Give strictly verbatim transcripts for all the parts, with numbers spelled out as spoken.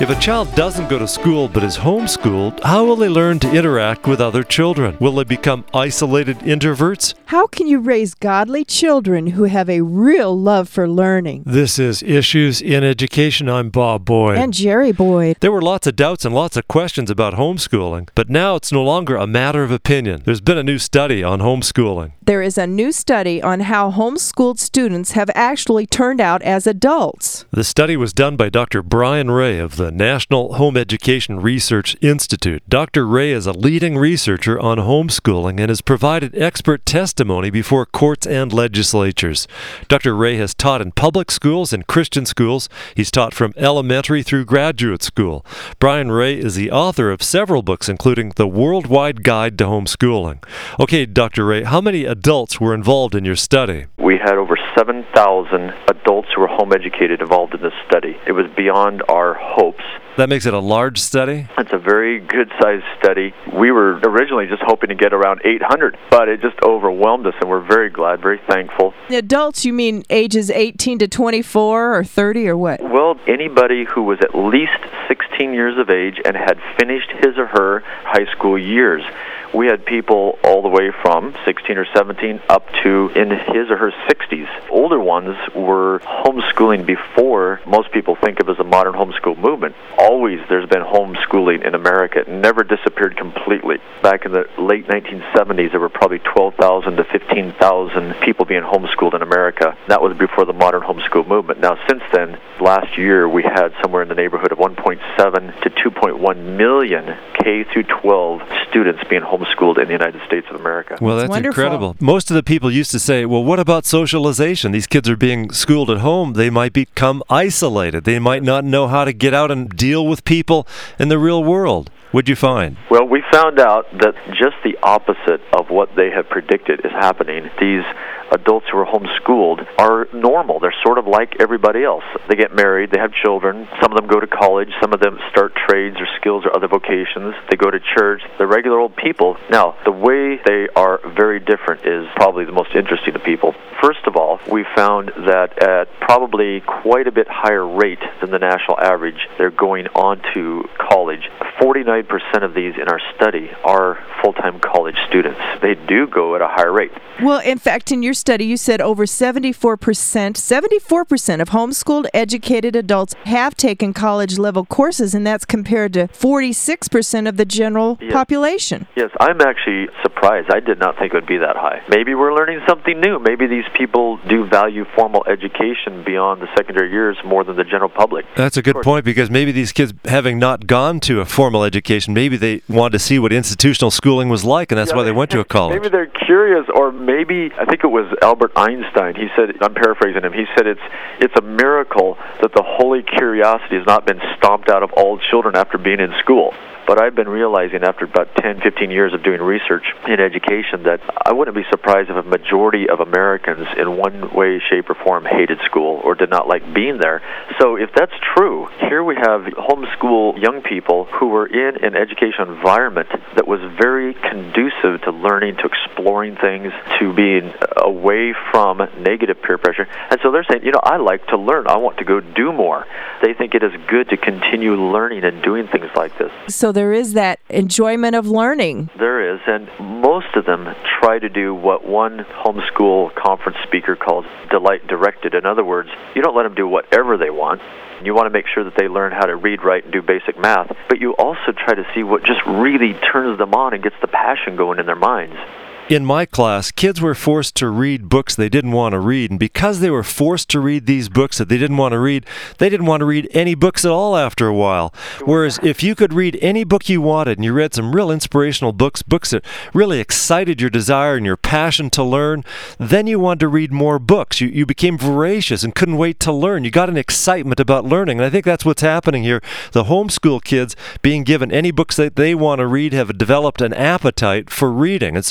If a child doesn't go to school but is homeschooled, how will they learn to interact with other children? Will they become isolated introverts? How can you raise godly children who have a real love for learning? This is Issues in Education. I'm Bob Boyd. And Jerry Boyd. There were lots of doubts and lots of questions about homeschooling, but now it's no longer a matter of opinion. There's been a new study on homeschooling. There is a new study on how homeschooled students have actually turned out as adults. The study was done by Doctor Brian Ray of the National Home Education Research Institute. Doctor Ray is a leading researcher on homeschooling and has provided expert testimony before courts and legislatures. Doctor Ray has taught in public schools and Christian schools. He's taught from elementary through graduate school. Brian Ray is the author of several books, including The Worldwide Guide to Homeschooling. Okay, Doctor Ray, how many adults were involved in your study? We had over seven thousand adults who were home educated involved in this study. It was beyond our hopes. That makes it a large study? It's a very good-sized study. We were originally just hoping to get around eight hundred, but it just overwhelmed us, and we're very glad, very thankful. Adults, you mean ages eighteen to twenty-four or thirty or what? Well, anybody who was at least sixteen years of age and had finished his or her high school years. We had people all the way from sixteen or seventeen up to in his or her sixties. Older ones were homeschooling before most people think of as a modern homeschool movement. Always there's been homeschooling in America. It never disappeared completely. Back in the late nineteen seventies, there were probably twelve thousand to fifteen thousand people being homeschooled in America. That was before the modern homeschool movement. Now, since then, last year we had somewhere in the neighborhood of one point seven to two point one million K through twelve students being homeschooled in the United States of America. Well, that's Wonderful. incredible. Most of the people used to say, well, what about socialization? These kids are being schooled at home. They might become isolated. They might not know how to get out and deal with people in the real world. What'd you find? Well, we found out that just the opposite of what they had predicted is happening. These adults who are homeschooled are normal. They're sort of like everybody else. They get married, they have children, some of them go to college, some of them start trades or skills or other vocations, they go to church. They're regular old people. Now, the way they are very different is probably the most interesting to people. First of all, we found that at probably quite a bit higher rate than the national average, they're going on to college. forty-nine percent of these in our study are full-time college students. They do go at a higher rate. Well, in fact, in your study, you said over seventy-four percent, seventy-four percent of homeschooled educated adults have taken college-level courses, and that's compared to forty-six percent of the general Yes. population. Yes, I'm actually surprised. I did not think it would be that high. Maybe we're learning something new. Maybe these people do value formal education beyond the secondary years more than the general public. That's a good point, because maybe these kids, having not gone to a formal education, maybe they wanted to see what institutional schooling was like, and that's Yeah, why they went to a college. Maybe they're curious, or maybe, I think it was Albert Einstein, he said, I'm paraphrasing him, he said it's it's a miracle that the holy curiosity has not been stomped out of all children after being in school. But I've been realizing after about ten, fifteen years of doing research in education that I wouldn't be surprised if a majority of Americans in one way, shape, or form hated school or did not like being there. So if that's true, here we have homeschool young people who were in an educational environment that was very conducive to learning, to exploring things, to being away from negative peer pressure. And so they're saying, you know, I like to learn. I want to go do more. They think it is good to continue learning and doing things like this. So there is that enjoyment of learning. There is, and most of them try to do what one homeschool conference speaker calls delight directed. In other words, you don't let them do whatever they want. You want to make sure that they learn how to read, write, and do basic math, but you also try to see what just really turns them on and gets the passion going in their minds. In my class, kids were forced to read books they didn't want to read, and because they were forced to read these books that they didn't want to read, they didn't want to read any books at all after a while. Whereas if you could read any book you wanted, and you read some real inspirational books, books that really excited your desire and your passion to learn, then you wanted to read more books. You, you became voracious and couldn't wait to learn. You got an excitement about learning, and I think that's what's happening here. The homeschool kids, being given any books that they want to read, have developed an appetite for reading, and so you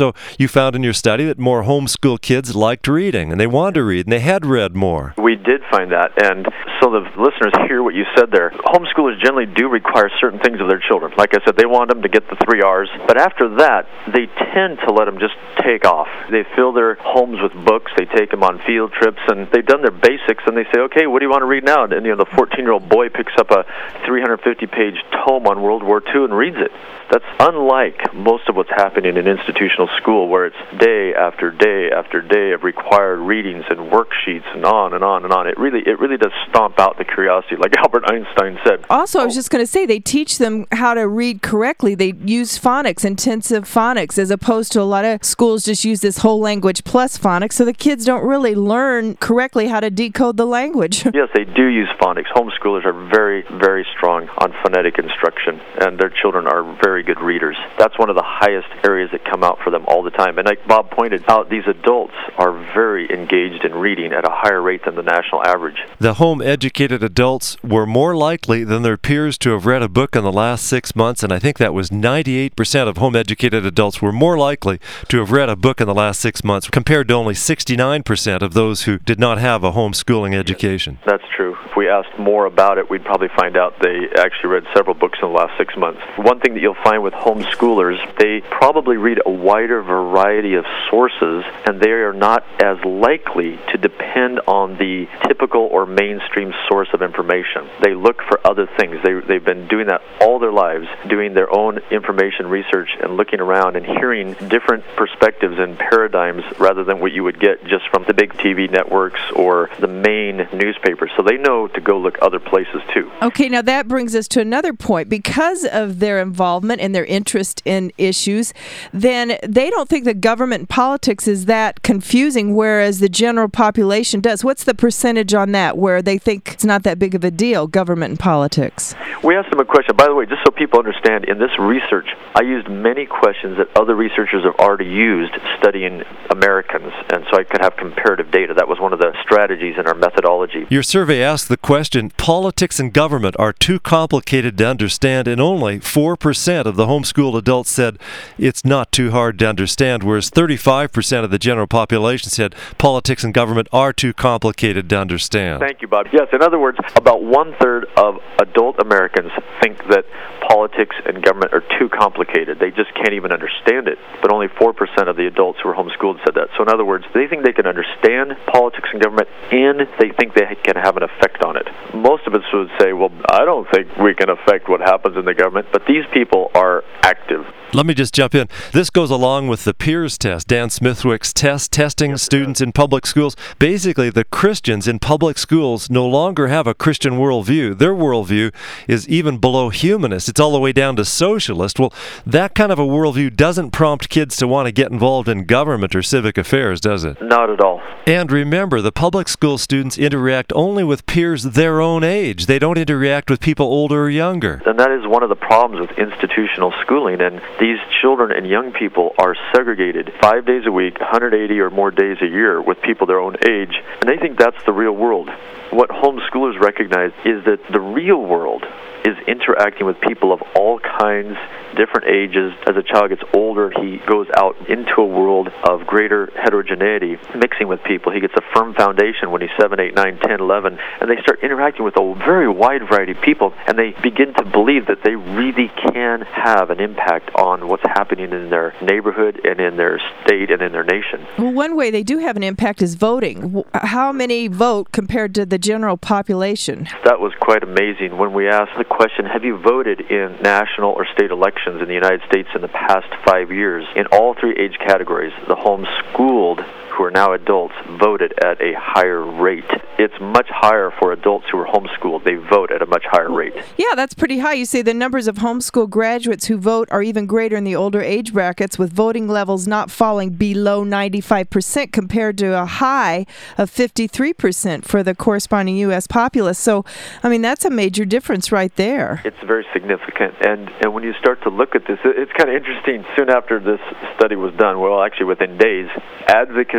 you found in your study that more homeschool kids liked reading, and they wanted to read, and they had read more. We did find that, and so the listeners hear what you said there. Homeschoolers generally do require certain things of their children. Like I said, they want them to get the three R's, but after that, they tend to let them just take off. They fill their homes with books, they take them on field trips, and they've done their basics, and they say, okay, what do you want to read now? And, you know, the fourteen-year-old boy picks up a three hundred fifty page tome on World War Two and reads it. That's unlike most of what's happening in institutional school, where it's day after day after day of required readings and worksheets and on and on and on. It really, it really does stomp out the curiosity, like Albert Einstein said. Also, I was just going to say, they teach them how to read correctly. They use phonics, intensive phonics, as opposed to a lot of schools just use this whole language plus phonics, so the kids don't really learn correctly how to decode the language. Yes, they do use phonics. Homeschoolers are very, very strong on phonetic instruction, and their children are very good readers. That's one of the highest areas that come out for them all the time. And like Bob pointed out, these adults are very engaged in reading at a higher rate than the national average. The home-educated adults were more likely than their peers to have read a book in the last six months, and I think that was ninety-eight percent of home-educated adults were more likely to have read a book in the last six months, compared to only sixty-nine percent of those who did not have a homeschooling education. That's true. If we asked more about it, we'd probably find out they actually read several books in the last six months. One thing that you'll find with homeschoolers, they probably read a wider variety of sources, and they are not as likely to depend on the typical or mainstream source of information. They look for other things. They, they've been doing that all their lives, doing their own information research and looking around and hearing different perspectives and paradigms rather than what you would get just from the big T V networks or the main newspapers. So they know to go look other places too. Okay, now that brings us to another point. Because of their involvement and their interest in issues, then they don't think that government and politics is that confusing, whereas the general population does. What's the percentage on that, where they think it's not that big of a deal, government and politics? We asked them a question. By the way, just so people understand, in this research, I used many questions that other researchers have already used studying Americans, and so I could have comparative data. That was one of the strategies in our methodology. Your survey asked the question, politics and government are too complicated to understand, and only four percent of the homeschooled adults said it's not too hard to understand, whereas thirty-five percent of the general population said politics and government are too complicated to understand. Thank you, Bob. Yes, in other words, about one-third of adult Americans think that politics and government are too complicated. They just can't even understand it. But only four percent of the adults who were homeschooled said that. So in other words, they think they can understand politics and government, and they think they can have an effect on it. Most of us would say, well, I don't think we can affect what happens in the government, but these people are active. Let me just jump in. This goes along with the Peers test, Dan Smithwick's test, testing yes, students in public schools. Basically, the Christians in public schools no longer have a Christian worldview. Their worldview is even below humanist. It's all the way down to socialist. Well, that kind of a worldview doesn't prompt kids to want to get involved in government or civic affairs, does it? Not at all. And remember, the public school students interact only with peers their own age. They don't interact with people older or younger. And that is one of the problems with institutional schooling, and these children and young people are segregated five days a week, one hundred eighty or more days a year with people their own age, and they think that's the real world. What homeschoolers recognize is that the real world is interacting with people of all kinds, different ages. As a child gets older, he goes out into a world of greater heterogeneity, mixing with people. He gets a firm foundation when he's seven, eight, nine, ten, eleven, and they start interacting with a very wide variety of people, and they begin to believe that they really can have an impact on what's happening in their neighborhood and in their state and in their nation. Well, one way they do have an impact is voting. How many vote compared to the general population? That was quite amazing. When we asked the question, have you voted in national or state elections in the United States in the past five years? In all three age categories, the homeschooled who are now adults voted at a higher rate. It's much higher for adults who are homeschooled. They vote at a much higher rate. Yeah, that's pretty high. You say the numbers of homeschool graduates who vote are even greater in the older age brackets, with voting levels not falling below ninety-five percent compared to a high of fifty-three percent for the corresponding U S populace. So, I mean, that's a major difference right there. It's very significant. And, and when you start to look at this, it's kind of interesting. Soon after this study was done, well, actually within days, advocates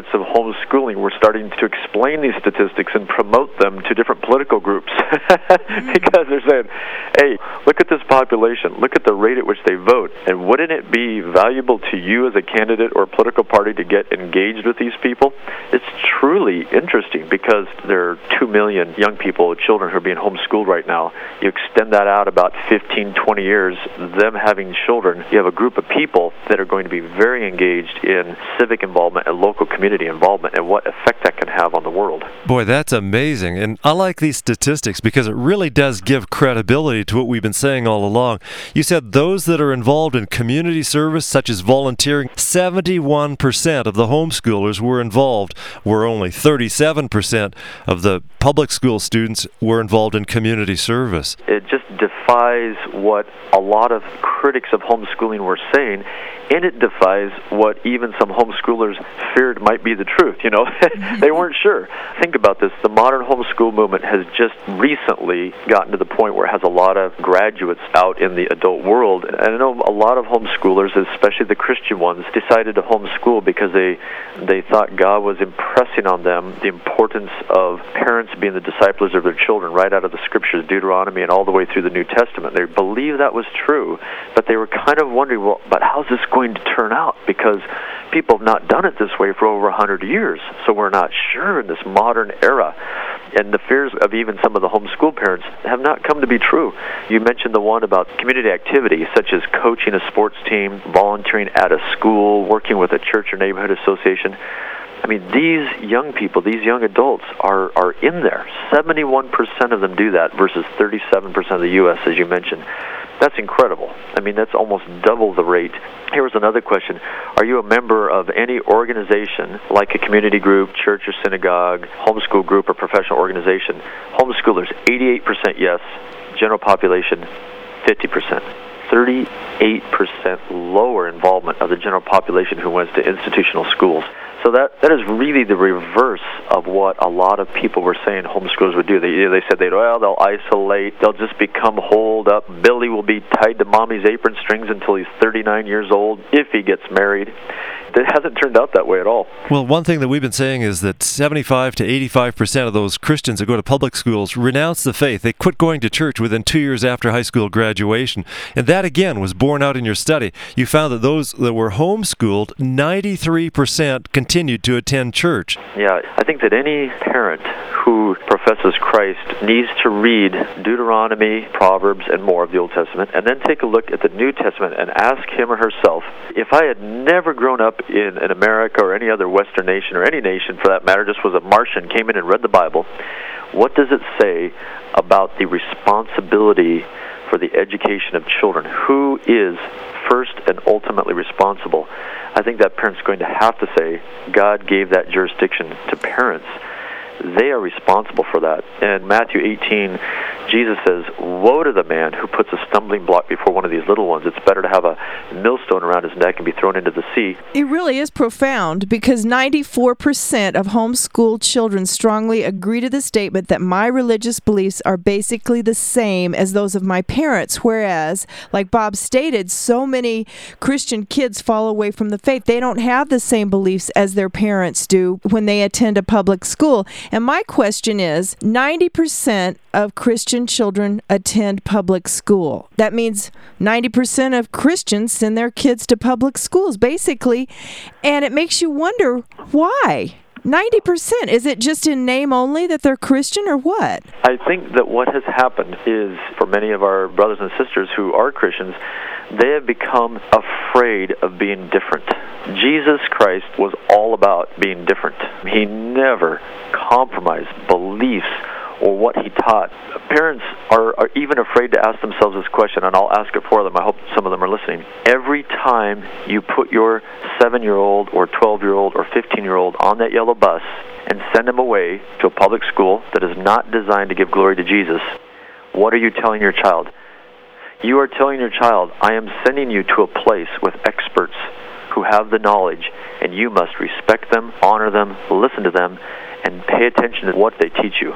of homeschooling, we're starting to explain these statistics and promote them to different political groups because they're saying, hey, look at this population, look at the rate at which they vote, and wouldn't it be valuable to you as a candidate or political party to get engaged with these people? It's truly interesting because there are two million young people, children who are being homeschooled right now. You extend that out about fifteen, twenty years, them having children, you have a group of people that are going to be very engaged in civic involvement and local community involvement and what effect that can have on the world. Boy, that's amazing. And I like these statistics because it really does give credibility to what we've been saying all along. You said those that are involved in community service, such as volunteering, seventy-one percent of the homeschoolers were involved, where only thirty-seven percent of the public school students were involved in community service. It just defies what a lot of critics of homeschooling were saying, and it defies what even some homeschoolers feared might be the truth. You know, they weren't sure. Think about this. The modern homeschool movement has just recently gotten to the point where it has a lot of graduates out in the adult world. And I know a lot of homeschoolers, especially the Christian ones, decided to homeschool because they they thought God was impressing on them the importance of parents being the disciplers of their children right out of the scriptures, Deuteronomy and all the way through the New Testament. They believed that was true, but they were kind of wondering, well, but how's this going to turn out? Because people have not done it this way for over a hundred years, so we're not sure in this modern era. And the fears of even some of the homeschool parents have not come to be true. You mentioned the one about community activities, such as coaching a sports team, volunteering at a school, working with a church or neighborhood association. I mean, these young people, these young adults are, are in there. seventy-one percent of them do that versus thirty-seven percent of the U S, as you mentioned. That's incredible. I mean, that's almost double the rate. Here was another question. Are you a member of any organization, like a community group, church or synagogue, homeschool group, or professional organization? Homeschoolers, eighty-eight percent yes. General population, fifty percent. thirty-eight percent lower involvement of the general population who went to institutional schools. So that, that is really the reverse of what a lot of people were saying homeschoolers would do. They, they said, they'd, well, they'll isolate, they'll just become holed up. Billy will be tied to mommy's apron strings until he's thirty-nine years old, if he gets married. It hasn't turned out that way at all. Well, one thing that we've been saying is that seventy-five to eighty-five percent of those Christians that go to public schools renounce the faith. They quit going to church within two years after high school graduation. And that, again, was borne out in your study. You found that those that were homeschooled, ninety-three percent continued to attend church. Yeah, I think that any parent who professes Christ needs to read Deuteronomy, Proverbs, and more of the Old Testament, and then take a look at the New Testament and ask him or herself, if I had never grown up in, in America or any other Western nation, or any nation for that matter, just was a Martian, came in and read the Bible, what does it say about the responsibility for the education of children? Who is first and ultimately responsible? I think that parent's going to have to say, God gave that jurisdiction to parents. They are responsible for that. And Matthew eighteen, Jesus says, woe to the man who puts a stumbling block before one of these little ones. It's better to have a millstone around his neck and be thrown into the sea. It really is profound, because ninety-four percent of homeschooled children strongly agree to the statement that my religious beliefs are basically the same as those of my parents, whereas, like Bob stated, so many Christian kids fall away from the faith. They don't have the same beliefs as their parents do when they attend a public school. And my question is, ninety percent of Christian children attend public school. That means ninety percent of Christians send their kids to public schools, basically. And it makes you wonder, why? ninety percent. Is it just in name only that they're Christian, or what? I think that what has happened is, for many of our brothers and sisters who are Christians, they have become afraid of being different. Jesus Christ was all about being different. He never compromised beliefs or what he taught. Parents are, are even afraid to ask themselves this question, and I'll ask it for them. I hope some of them are listening. Every time you put your seven-year-old or twelve-year-old or fifteen-year-old on that yellow bus and send them away to a public school that is not designed to give glory to Jesus, what are you telling your child? You are telling your child, I am sending you to a place with experts who have the knowledge, and you must respect them, honor them, listen to them, and pay attention to what they teach you.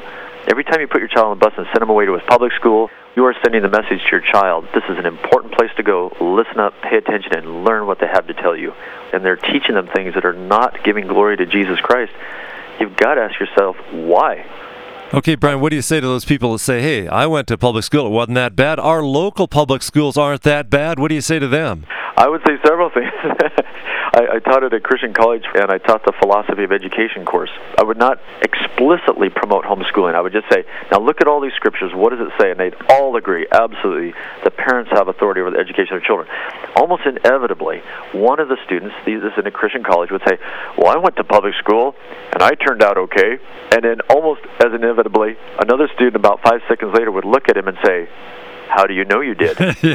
Every time you put your child on the bus and send him away to his public school, you are sending the message to your child, this is an important place to go, listen up, pay attention, and learn what they have to tell you. And they're teaching them things that are not giving glory to Jesus Christ. You've got to ask yourself, why? Okay, Brian, what do you say to those people that say, hey, I went to public school, it wasn't that bad. Our local public schools aren't that bad. What do you say to them? I would say several things. I, I taught at a Christian college, and I taught the philosophy of education course. I would not explicitly promote homeschooling. I would just say, now look at all these scriptures. What does it say? And they'd all agree, absolutely, the parents have authority over the education of their children. Almost inevitably, one of the students, this is in a Christian college, would say, well, I went to public school, and I turned out okay. And then almost as inevitably, another student about five seconds later would look at him and say, how do you know you did? And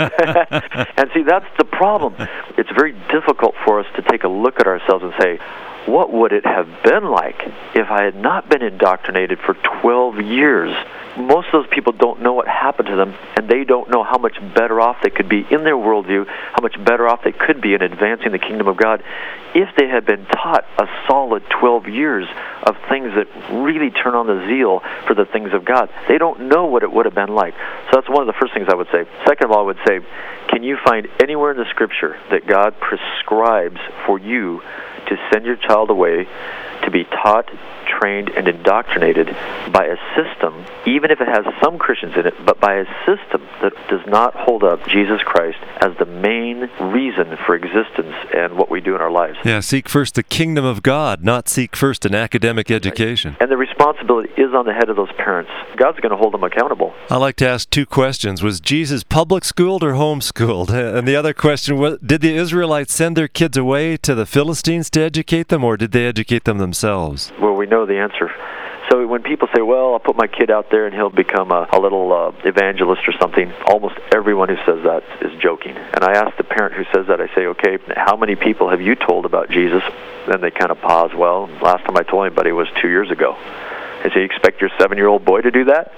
see, that's the problem. It's very difficult for us to take a look at ourselves and say, what would it have been like if I had not been indoctrinated for twelve years? Most of those people don't know what happened to them, and they don't know how much better off they could be in their worldview, how much better off they could be in advancing the kingdom of God if they had been taught a solid twelve years of things that really turn on the zeal for the things of God. They don't know what it would have been like. So that's one of the first things I would say. Second of all, I would say, can you find anywhere in the Scripture that God prescribes for you to send your child away to be taught, trained, and indoctrinated by a system, even if it has some Christians in it, but by a system that does not hold up Jesus Christ as the main reason for existence and what we do in our lives? Yeah, seek first the kingdom of God, not seek first an academic education. And the responsibility is on the head of those parents. God's going to hold them accountable. I like to ask two questions. Was Jesus public schooled or homeschooled? And the other question was, did the Israelites send their kids away to the Philistines to educate them, or did they educate them themselves? Well, we know the answer. So when people say, well, I'll put my kid out there and he'll become a, a little uh, evangelist or something, almost everyone who says that is joking. And I ask the parent who says that, I say, okay, how many people have you told about Jesus? Then they kind of pause. Well, last time I told anybody was two years ago. And so you expect your seven-year-old boy to do that?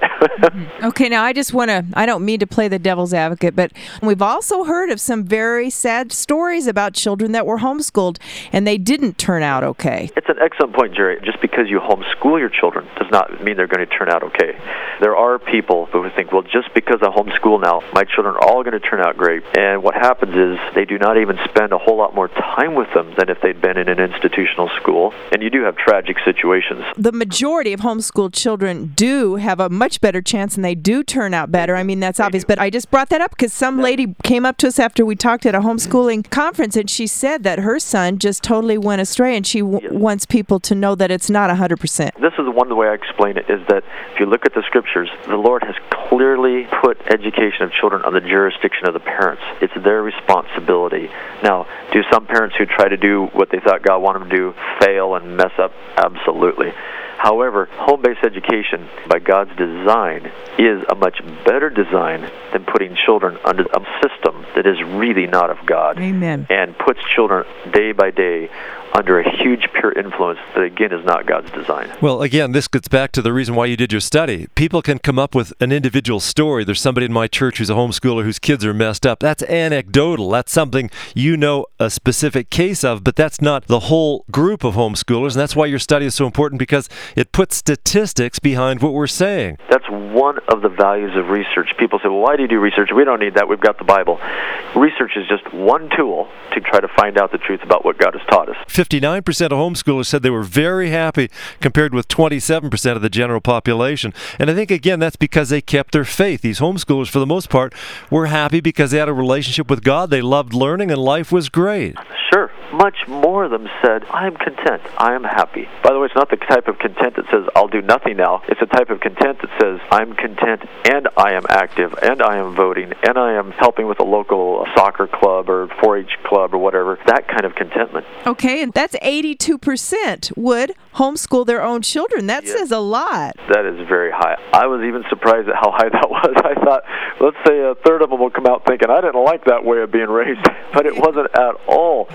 Okay, now I just want to, I don't mean to play the devil's advocate, but we've also heard of some very sad stories about children that were homeschooled, and they didn't turn out okay. It's an excellent point, Jerry. Just because you homeschool your children does not mean they're going to turn out okay. There are people who think, well, just because I homeschool now, my children are all going to turn out great. And what happens is they do not even spend a whole lot more time with them than if they'd been in an institutional school. And you do have tragic situations. The majority of homeschooled children do have a much better chance, and they do turn out better. I mean, that's obvious. But I just brought that up because some lady came up to us after we talked at a homeschooling conference, and she said that her son just totally went astray, and she w- wants people to know that it's not one hundred percent. This is one way I explain it, is that if you look at the Scriptures, the Lord has clearly put education of children on the jurisdiction of the parents. It's their responsibility. Now, do some parents who try to do what they thought God wanted them to do fail and mess up? Absolutely. However, home-based education, by God's design, is a much better design than putting children under a system that is really not of God. Amen. And puts children day by day under a huge peer influence that, again, is not God's design. Well, again, this gets back to the reason why you did your study. People can come up with an individual story. There's somebody in my church who's a homeschooler whose kids are messed up. That's anecdotal. That's something you know a specific case of, but that's not the whole group of homeschoolers, and that's why your study is so important, because it puts statistics behind what we're saying. That's one of the values of research. People say, well, why do you do research? We don't need that. We've got the Bible. Research is just one tool to try to find out the truth about what God has taught us. fifty-nine percent of homeschoolers said they were very happy, compared with twenty-seven percent of the general population. And I think, again, that's because they kept their faith. These homeschoolers, for the most part, were happy because they had a relationship with God. They loved learning, and life was great. Sure. Much more of them said, I am content. I am happy. By the way, it's not the type of content that says, I'll do nothing now. It's a type of content that says, I'm content, and I am active, and I am voting, and I am helping with a local soccer club or four H club or whatever. That kind of contentment. Okay, and that's eighty-two percent would homeschool their own children. That Yes. says a lot. That is very high. I was even surprised at how high that was. I thought, let's say a third of them will come out thinking, I didn't like that way of being raised. But it wasn't at all. Doesn't uh,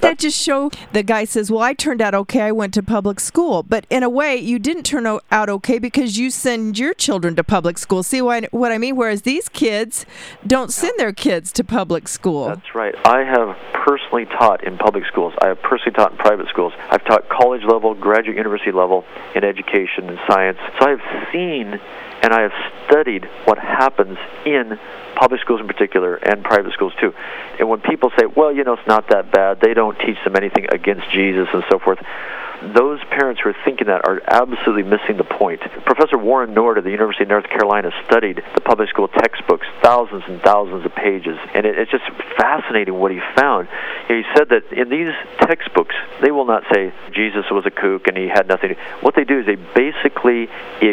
that just show? The guy says, well, I turned out okay. I went to public school. But in a way, you didn't turn out okay because you send your children to public school. See what I mean? Whereas these kids don't send their kids to public school. That's right. I have personally taught in public schools. I have personally taught in private schools. I've taught college level, graduate university level in education and science. So I've seen and I have studied what happens in public schools in particular and private schools too. And when people say, well, you know, it's not that bad, they don't teach them anything against Jesus and so forth, those parents who are thinking that are absolutely missing the point. Professor Warren Nord of the University of North Carolina studied the public school textbooks, thousands and thousands of pages, and it, it's just fascinating what he found. He said that in these textbooks, they will not say Jesus was a kook and he had nothing. What they do is they basically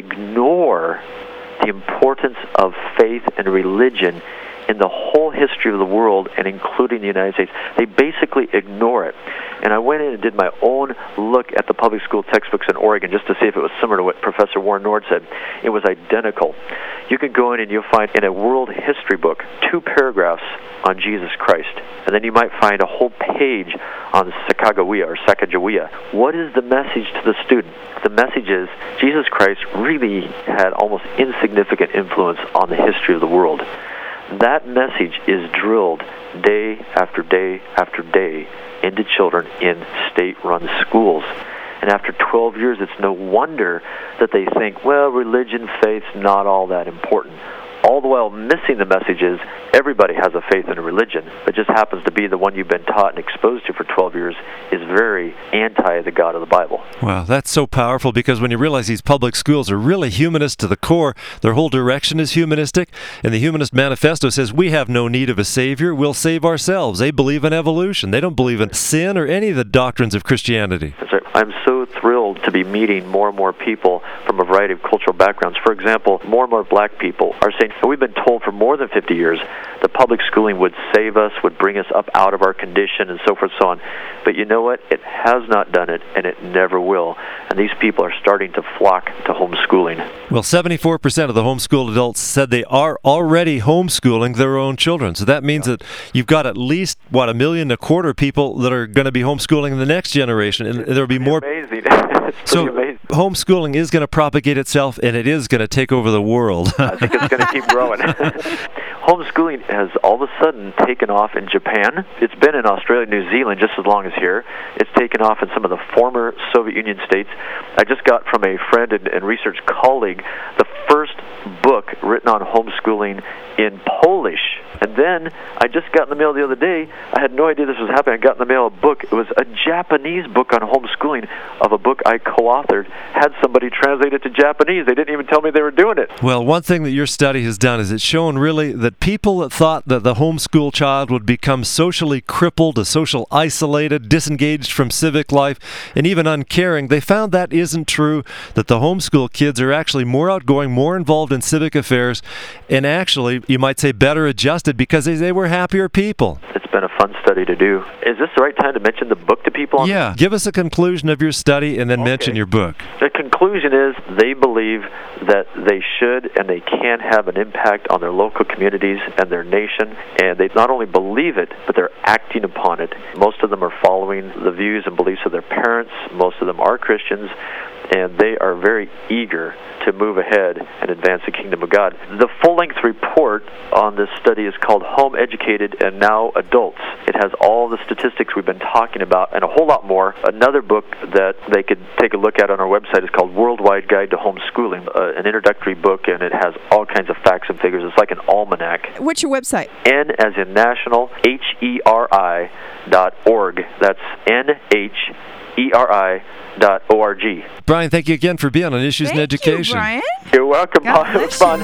ignore the importance of faith and religion in the whole history of the world and including the United States. They basically ignore it. And I went in and did my own look at the public school textbooks in Oregon just to see if it was similar to what Professor Warren Nord said. It was identical. You can go in and you'll find in a world history book two paragraphs on Jesus Christ. And then you might find a whole page on Sacagawea or Sacagawea. What is the message to the student? The message is Jesus Christ really had almost insignificant influence on the history of the world. That message is drilled day after day after day into children in state-run schools. And after twelve years, it's no wonder that they think, well, religion, faith's not all that important. All the while missing the message is everybody has a faith in a religion, but just happens to be the one you've been taught and exposed to for twelve years is very anti the God of the Bible. Wow, that's so powerful because when you realize these public schools are really humanist to the core, their whole direction is humanistic, and the Humanist Manifesto says we have no need of a savior, we'll save ourselves. They believe in evolution. They don't believe in sin or any of the doctrines of Christianity. That's right. I'm so thrilled to be meeting more and more people from a variety of cultural backgrounds. For example, more and more black people are saying, we've been told for more than fifty years that public schooling would save us, would bring us up out of our condition, and so forth and so on. But you know what? It has not done it, and it never will. And these people are starting to flock to homeschooling. Well, seventy-four percent of the homeschooled adults said they are already homeschooling their own children. So that means yeah. that you've got at least, what, a million and a quarter people that are going to be homeschooling the next generation. And there will be more. Amazing. It's so amazing. Homeschooling is going to propagate itself, and it is going to take over the world. I think it's going to keep growing. Homeschooling has all of a sudden taken off in Japan. It's been in Australia, New Zealand just as long as here. It's taken off in some of the former Soviet Union states. I just got from a friend and, and research colleague the first book written on homeschooling in Polish. And then I just got in the mail the other day, I had no idea this was happening, I got in the mail a book. It was a Japanese book on homeschooling of a book I co-authored, had somebody translate it to Japanese. They didn't even tell me they were doing it. Well, one thing that your study has done is it's shown really that people that thought that the homeschool child would become socially crippled, a social isolated, disengaged from civic life, and even uncaring, they found that isn't true, that the homeschool kids are actually more outgoing, more involved in civic affairs, and actually, you might say, better adjusted because they, they were happier people. It's been a fun study to do. Is this the right time to mention the book to people? Yeah. Give us a conclusion of your study and then okay. mention your book. The conclusion is they believe that they should and they can have an impact on their local communities and their nation, and they not only believe it, but they're acting upon it. Most of them are following the views and beliefs of their parents. Most of them are Christians, and they are very eager to move ahead and advance the kingdom of God. The full-length report on this study is called Home Educated and Now Adults. It has all the statistics we've been talking about and a whole lot more. Another book that they could take a look at on our website is called Worldwide Guide to Homeschooling, uh, an introductory book, and it has all kinds of facts and figures. It's like an almanac. What's your website? N as in national, H E R I dot org. That's N H E R I dot O R G. Brian, thank you again for being on Issues thank in Education. You, Brian. You're welcome. God It was fun.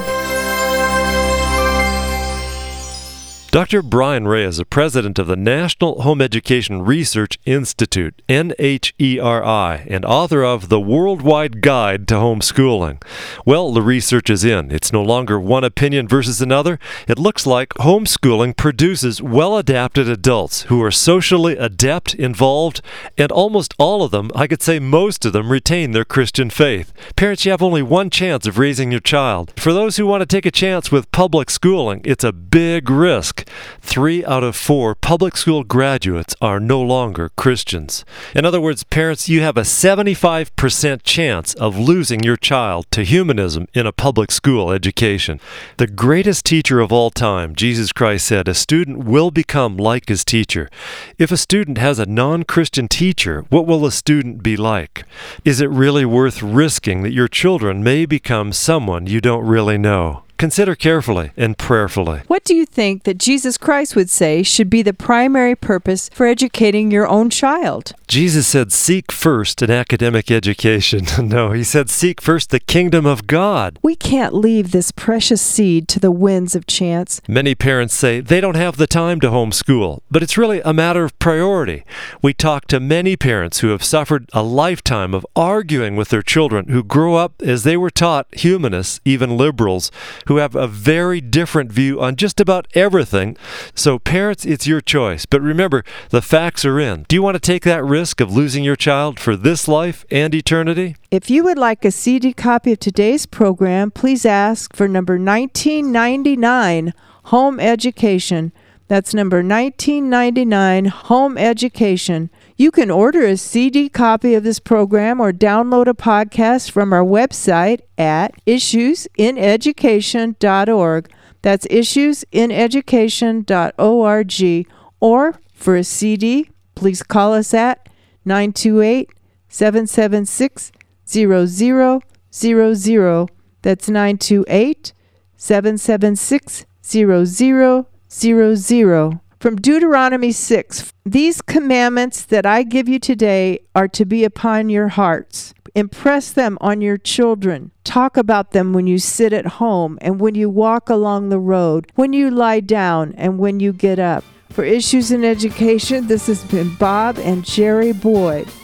Doctor Brian Ray is the president of the National Home Education Research Institute, N H E R I, and author of The Worldwide Guide to Homeschooling. Well, the research is in. It's no longer one opinion versus another. It looks like homeschooling produces well-adapted adults who are socially adept, involved, and almost all of them, I could say most of them, retain their Christian faith. Parents, you have only one chance of raising your child. For those who want to take a chance with public schooling, it's a big risk. risk. Three out of four public school graduates are no longer Christians. In other words, parents, you have a seventy-five percent chance of losing your child to humanism in a public school education. The greatest teacher of all time, Jesus Christ said, a student will become like his teacher. If a student has a non-Christian teacher, what will a student be like? Is it really worth risking that your children may become someone you don't really know? Consider carefully and prayerfully. What do you think that Jesus Christ would say should be the primary purpose for educating your own child? Jesus said, seek first an academic education. No, he said, seek first the kingdom of God. We can't leave this precious seed to the winds of chance. Many parents say they don't have the time to homeschool, but it's really a matter of priority. We talk to many parents who have suffered a lifetime of arguing with their children who grow up as they were taught, humanists, even liberals, who have a very different view on just about everything. So parents, it's your choice. But remember, the facts are in. Do you want to take that risk of losing your child for this life and eternity? If you would like a C D copy of today's program, please ask for number nineteen ninety-nine, Home Education. That's number nineteen ninety-nine, Home Education. You can order a C D copy of this program or download a podcast from our website at issues in education dot org. That's issues in education dot org. Or for a C D, please call us at nine two eight, seven seven six, zero zero zero zero. That's nine two eight, seven seven six, zero zero zero zero. From Deuteronomy six, these commandments that I give you today are to be upon your hearts. Impress them on your children. Talk about them when you sit at home and when you walk along the road, when you lie down and when you get up. For Issues in Education, this has been Bob and Jerry Boyd.